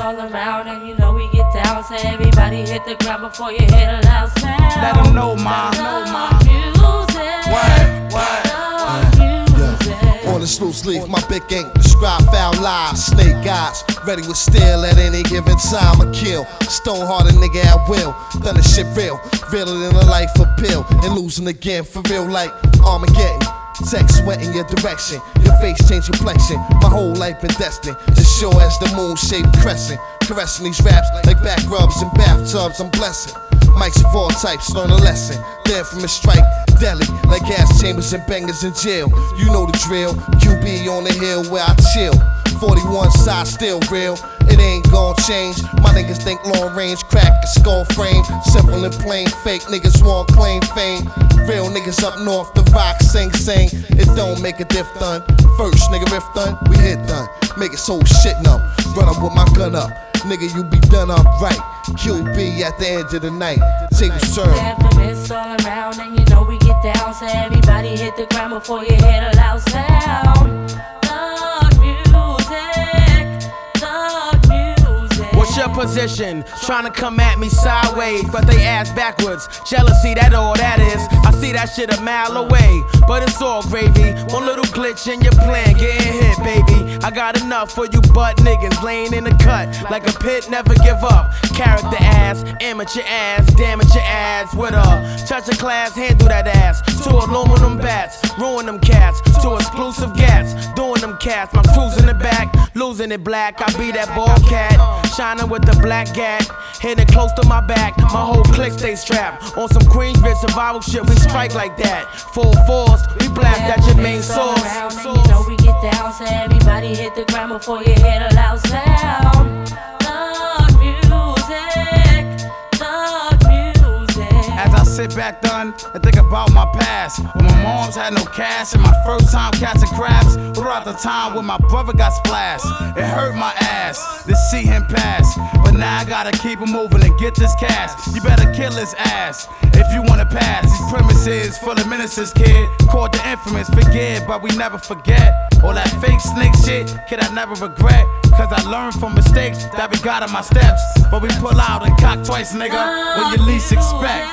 all around, and you know we get down. So everybody hit the ground before you hear the loud sound. Let them know, ma. On this loose leaf, my big ink describe foul lies, snake eyes, ready with steel at any given time. I kill, stone-hearted nigga at will. Done this shit real, realer than a life appeal, and losing again for real like Armageddon. Text sweat in your direction, your face change complexion. My whole life been destined, as sure as the moon-shaped crescent. Caressing these raps like back rubs and bathtubs, I'm blessing. Mics of all types, learn a lesson. Then from a strike, deli, like gas chambers and bangers in jail. You know the drill, QB on the hill where I chill. 41 side still real, it ain't gon' change. My niggas think long range, crack a skull frame. Simple and plain, fake niggas want claim fame. Real niggas up north, the rock sing. It don't make a diff done. First nigga riff done, we hit done. Make it so shit numb, run up with my gun up. Nigga, you be done up right. QB at the end of the night. Table serve. It's all around, and you know we get down. So everybody hit the ground before you hear the loud sound. Thug music, thug music. What's your position? Trying to come at me sideways, but they ass backwards. Jealousy, that all that is. I see that shit a mile away, but it's all gravy. One little glitch in your plan, getting hit, baby. I got enough for you butt niggas laying in the cut like a pit, never give up. Character ass, amateur ass, damage your ass with a touch of class, handle that ass. To aluminum bats, ruin them cats. To exclusive gats, doing them cats. My crew's in the back, losing it black. I be that ball cat, shining with the black gat, hitting close to my back. My whole clique stay strapped on some Queensbridge survival shit. We strike like that, full force. We blast at your main source. You know we get down, so everybody hit the ground before you hear the loud sound. Thug music, thug music. As I sit back done and think about my past, when my moms had no cash and my first time catching crabs, throughout the time when my brother got splashed, it hurt my ass to see him pass. But now I gotta keep him moving and get this cash. You better kill his ass if you wanna pass. These premises full of menaces, kid. Called the infamous, forget, but we never forget. All that fake snake shit, kid, I never regret. Cause I learned from mistakes that we got on my steps. But we pull out and cock twice, nigga, when you least expect.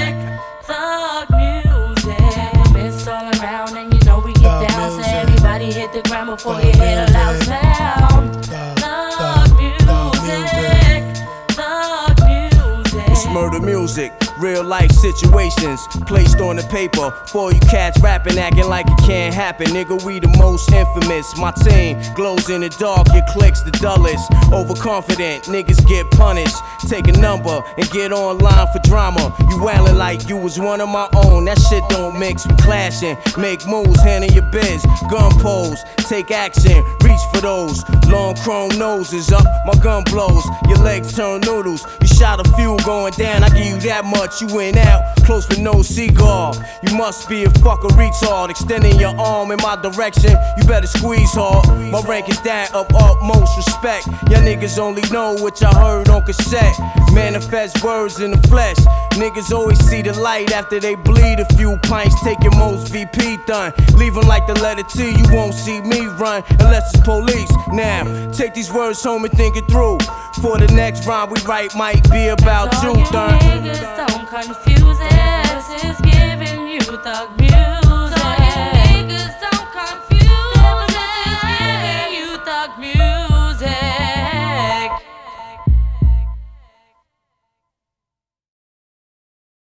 Thug music, it's all around, and you know we get down. So everybody hit the ground before you hear the loud sound. Thug music, thug music. It's murder music. Real life situations placed on the paper for you cats rapping, acting like it can't happen. Nigga, we the most infamous. My team glows in the dark, your cliques the dullest. Overconfident, niggas get punished. Take a number and get online for drama. You wailing like you was one of my own. That shit don't mix, we clashing. Make moves, handle your biz. Gun pose, take action, reach for those. Long chrome noses up, my gun blows. Your legs turn noodles. You shot a few going down, I give you that much. You went out, close with no cigar. You must be a fucking retard. Extending your arm in my direction, you better squeeze hard. My rank is that of utmost respect. Y'all niggas only know what y'all heard on cassette. Manifest words in the flesh. Niggas always see the light after they bleed a few pints. Take your most VP done. Leave 'em like the letter T, you won't see me run unless it's police. Now, take these words home and think it through. For the next rhyme we write might be about you, Niggas don't confuse it. This is giving you thug music.